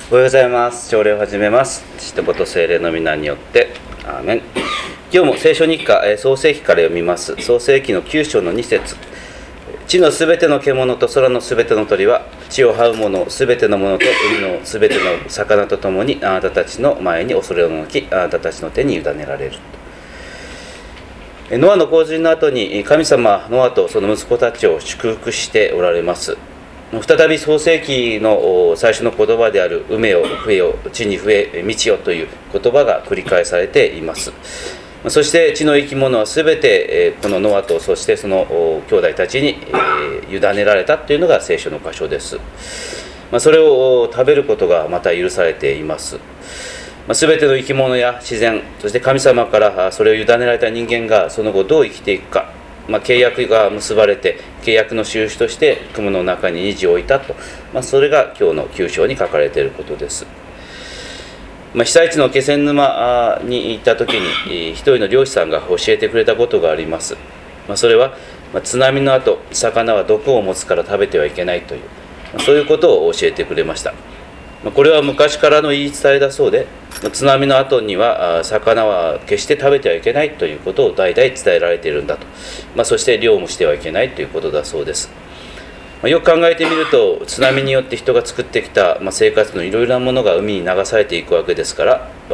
おはようございます。朝礼を始めます。父と子と聖霊の皆によってアーメン。今日も聖書日課創世記から読みます。創世記の9章の2節、地のすべての獣と空のすべての鳥は地を這うものすべてのものと海のすべての魚とともにあなたたちの前に恐れをのき、あなたたちの手に委ねられる。ノアの洪水の後に神様はノアとその息子たちを祝福しておられます。再び創世記の最初の言葉である「埋めよ増えよ地に増え満ちよ」という言葉が繰り返されています。そして地の生き物はすべてこのノアとそしてその兄弟たちに委ねられたというのが聖書の箇所です。それを食べることがまた許されています。すべての生き物や自然、そして神様からそれを委ねられた人間がその後どう生きていくか、契約が結ばれて契約の印として雲の中に虹を置いたと、それが今日の9章に書かれていることです。被災地の気仙沼に行った時に一人の漁師さんが教えてくれたことがあります。それは津波の後魚は毒を持つから食べてはいけないという、そういうことを教えてくれました。これは昔からの言い伝えだそうで、津波の後には魚は決して食べてはいけないということを代々伝えられているんだと、そして漁もしてはいけないということだそうです。よく考えてみると津波によって人が作ってきた生活のいろいろなものが海に流されていくわけですから、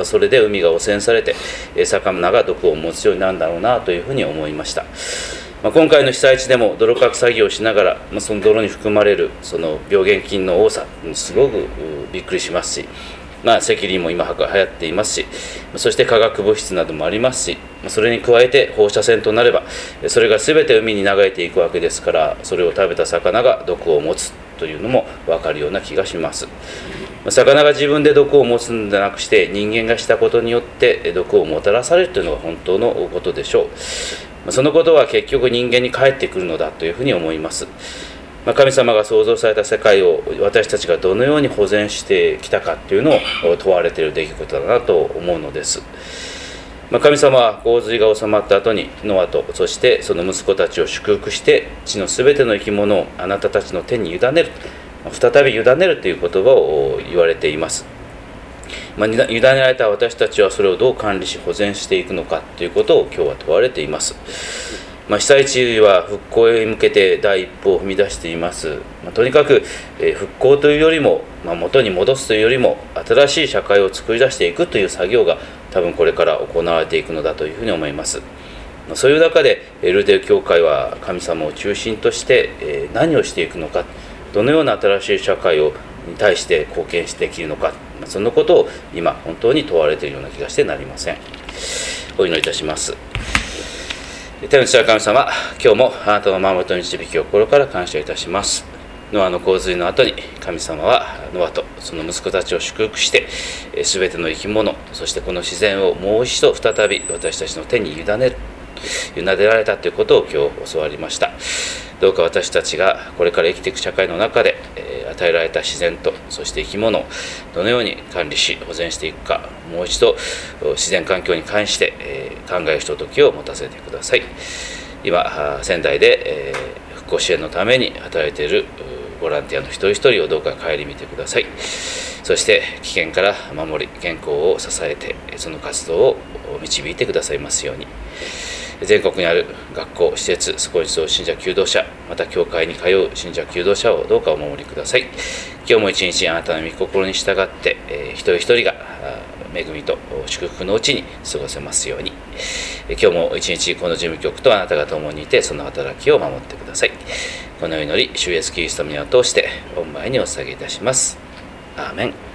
それで海が汚染されて魚が毒を持つようになるんだろうなというふうに思いました。今回の被災地でも泥かき作業をしながら、その泥に含まれるその病原菌の多さにすごくびっくりしますし、赤痢も今流行っていますし、そして化学物質などもありますし、それに加えて放射線となればそれが全て海に流れていくわけですから、それを食べた魚が毒を持つというのも分かるような気がします。魚が自分で毒を持つのではなくして人間がしたことによって毒をもたらされるというのが本当のことでしょう。そのことは結局人間に返ってくるのだというふうに思います。神様が創造された世界を私たちがどのように保全してきたかというのを問われている出来事だなと思うのです。神様は洪水が収まった後にノアとそしてその息子たちを祝福して地のすべての生き物をあなたたちの手に委ねる、再び委ねるという言葉を言われています。委ねられた私たちはそれをどう管理し保全していくのかということを今日は問われています。被災地は復興へ向けて第一歩を踏み出しています。とにかく復興というよりも、元に戻すというよりも新しい社会を作り出していくという作業が多分これから行われていくのだというふうに思います。そういう中でルテル教会は神様を中心として何をしていくのか、どのような新しい社会に対して貢献してできるのか、そのことを今本当に問われているような気がしてなりません。お祈りいたします。天の父なる神様、今日もあなたの守りと導きを心から感謝いたします。ノアの洪水の後に神様はノアとその息子たちを祝福して全ての生き物、そしてこの自然をもう一度再び私たちの手に委ねられたということを今日教わりました。どうか私たちがこれから生きていく社会の中で与えられた自然とそして生き物をどのように管理し保全していくか、もう一度自然環境に関して考えるひとときを持たせてください。今仙台で復興支援のために働いているボランティアの一人一人をどうか顧みてください。そして危険から守り健康を支えてその活動を導いてくださいますように。全国にある学校、施設、そこに集う信者求道者、また教会に通う信者求道者をどうかお守りください。今日も一日あなたの御心に従って一人一人が恵みと祝福のうちに過ごせますように。今日も一日この事務局とあなたが共にいてその働きを守ってください。この祈り主イエスキリストの皆を通して御前にお捧げいたします。アーメン。